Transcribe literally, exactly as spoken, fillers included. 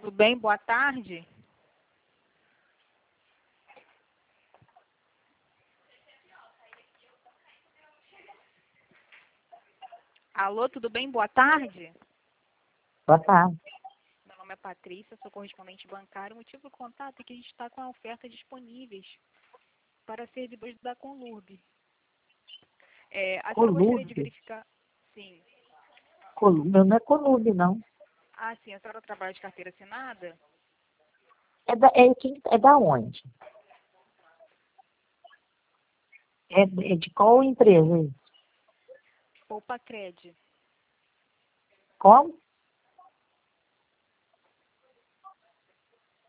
Tudo bem? Boa tarde. Alô, tudo bem? Boa tarde. Boa tarde. Meu nome é Patrícia, sou correspondente bancário. O motivo do contato é que a gente está com a oferta disponíveis para servidores da Conlurb. É, a senhora gostaria de Colube? verificar... Sim. Colube, não é Colube, não. Ah, sim. A senhora trabalha de carteira assinada? É da, é, quem- é da onde? É, é de qual empresa aí? Poupa Cred. Como?